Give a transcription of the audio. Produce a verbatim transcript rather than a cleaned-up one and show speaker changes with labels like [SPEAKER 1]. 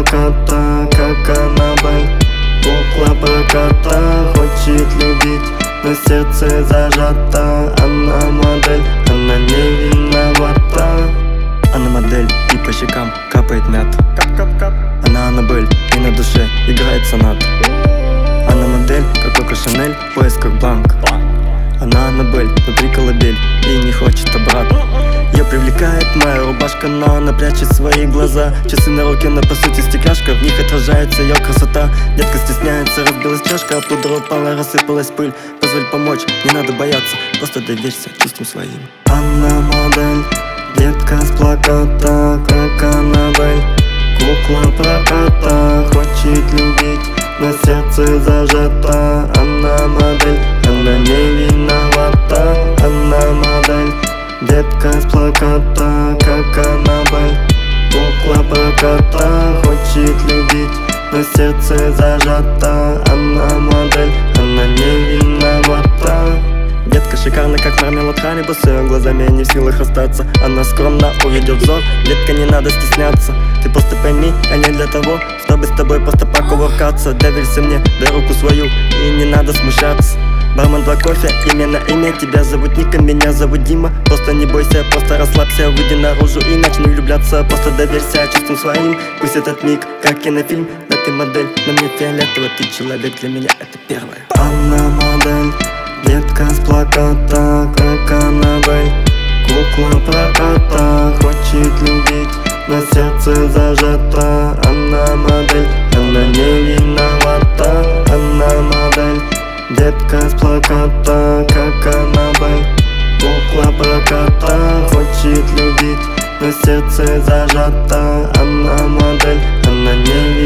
[SPEAKER 1] плаката, как Аннабель. Кукла проката, хочет любить, но сердце зажато. Она модель, она не виновата.
[SPEAKER 2] Она модель, и по щекам капает мята.
[SPEAKER 1] Кап-кап-кап.
[SPEAKER 2] Она Аннабель, и на душе играет сонат. Она модель, как Коко Шанель, в поисках бланк. Она Аннабель, внутри колыбель, и не хочет обратно. Ее привлекает моя рубашка, но она прячет свои глаза. Часы на руке, но по сути стекляшка, в них отражается ее красота. Детка стесняется, разбилась чашка, а пудра упала, рассыпалась пыль. Позволь помочь, не надо бояться, просто доверься чувствам своим.
[SPEAKER 1] Она модель, детка с плаката, как Аннабель. Кукла проката, хочет любить, но сердце зажато. Она модель, она не виновата. Она модель, детка с плаката, как Аннабель. Кукла проката, хочет любить, но сердце зажато. Она модель, она не виновата.
[SPEAKER 2] Детка шикарна, как мармелад Харибо, с ее глазами я не в силах остаться. Она скромно уведет взор, детка, не надо стесняться. Ты просто пойми, я не для того, чтобы с тобой просто покувыркаться. Доверься мне, дай руку свою, и не надо смущаться. Бармен, два кофе, именно имя, тебя зовут Ника, меня зовут Дима. Просто не бойся, просто расслабься, выйди наружу и начни влюбляться. Просто доверься чувствам своим, пусть этот миг, как кинофильм. Да ты модель, но мне фиолетово, ты человек, для меня это первое.
[SPEAKER 1] Она модель, детка с плаката, как Аннабель. Кукла проката, хочет любить, но сердце зажато. Она модель, она не виновата. Она модель, детка с плаката, как Аннабель. Кукла проката, хочет любить, но сердце зажато. Она модель, она не виновата.